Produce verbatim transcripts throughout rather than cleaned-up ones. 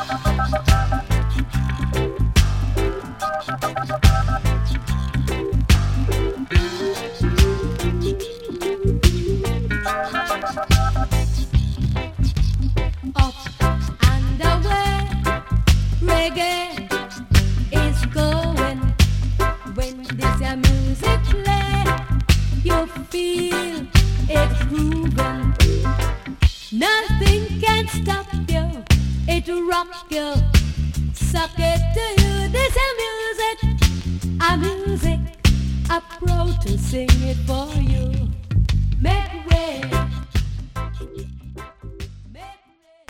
Nothing can stop you. It rock you. Suck it to you. This a music. A music. I'm proud to sing it for you. Make way. Make way.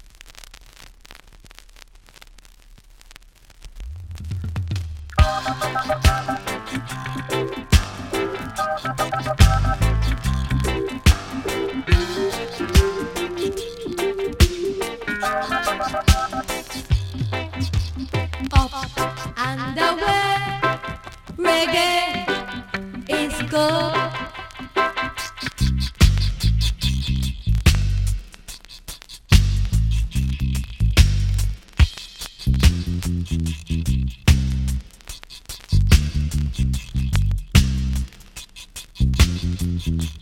Up and away, reggae is good. Thank you.